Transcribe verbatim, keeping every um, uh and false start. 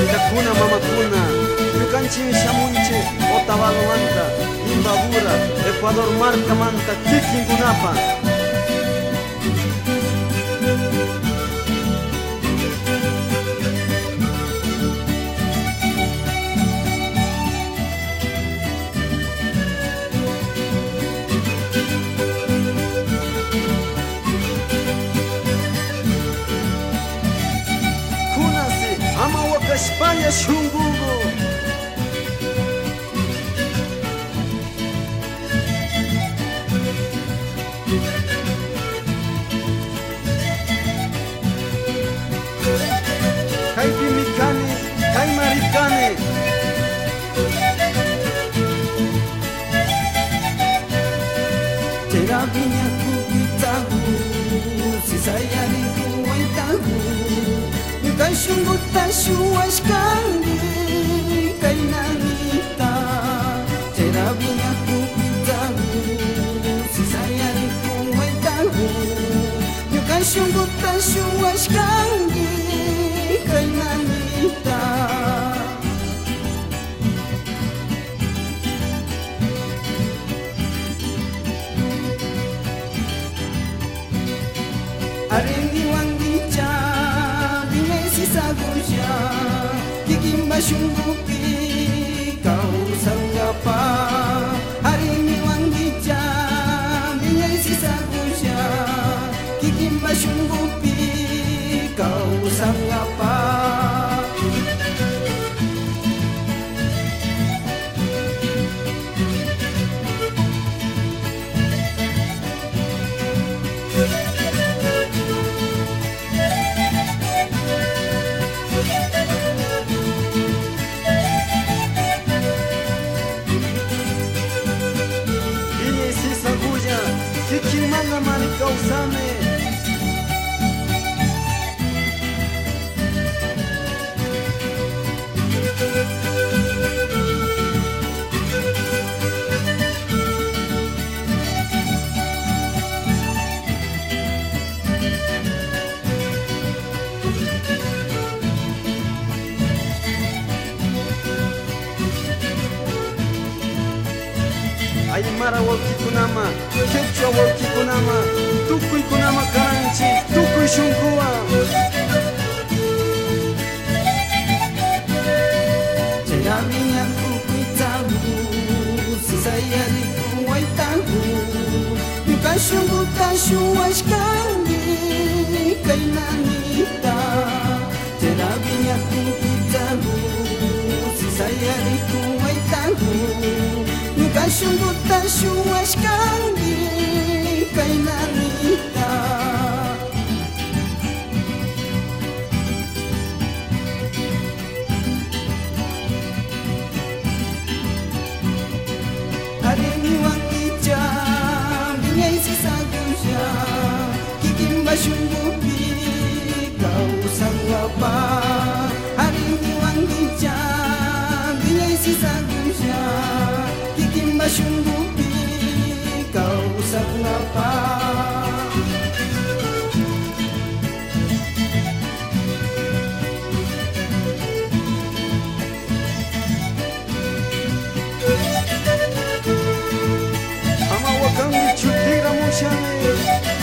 Kuna mama kuna Yukanchin shamunche Otavalo anta Imbabura Ecuador marca manta Kikin kunapa España shungugo Kai pimikane, kai marikane Tera vinya kupitahu Sisayari kuwaitahu Kashungu tashuas kandi kay nanita Terabinya kupitahu Sisayari kuwaitahu Kashungu tashuas kandi kay nanita Arendi wangicha Saguja, Kikimba Shungupi, Kau Sangapa, Harini Wangija, Binyasi Saguja, Kikimba Shungupi, Kau Sangapa. Kikimanga marika usame Aymara walki kunama, Quechua walki kunama, Tukuy kunama karanchi, Tukuy shunkuwa. Terabinya kupitahu, Sisayari kuwaitahu, Yukashungu tashuas kandi kay nanita. Terabinya kupitahu, Sisayari kuwaitahu, Kashungu tashuas kandi kay nanita Harini wangija Binyay sisaguja Kikimba shungupi Kau sangapa Harini wangija Binyay sisaguja Kikimba shungupi Kau sangapa Ama wakangi chutira mushame